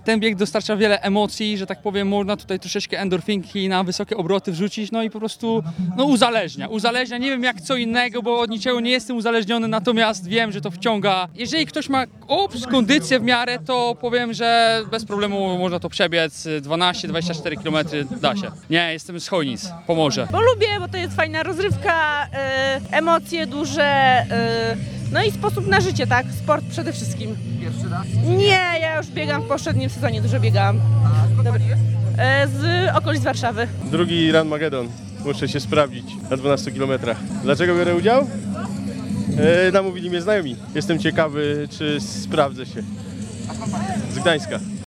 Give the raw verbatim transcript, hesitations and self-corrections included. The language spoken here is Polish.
ten bieg dostarcza wiele emocji, że tak powiem, można tutaj troszeczkę endorfinki na wysokie obroty wrzucić, no i po prostu no, uzależnia. Uzależnia, nie wiem jak co innego, bo od niczego nie jestem uzależniony, natomiast wiem, że to wciąga. Jeżeli ktoś ma ups, kondycję w miarę, to powiem, że bez problemu można to przebiec, dwanaście dwadzieścia cztery kilometry da się. Nie, jestem z Chojnic, Pomorze. Bo lubię, bo to jest fajna rozrywka, y, emocje duże, y, no i sposób na życie, tak? Sport przede wszystkim. Pierwszy raz? Nie, ja już biegam w poprzednim sezonie, dużo biegałam. A skąd pani jest? Y, z okolic Warszawy. Drugi Run Magedon. Muszę się sprawdzić na dwunastu kilometrach. Dlaczego biorę udział? E, namówili mnie znajomi. Jestem ciekawy, czy sprawdzę się. A skąd pani jest? Z Gdańska.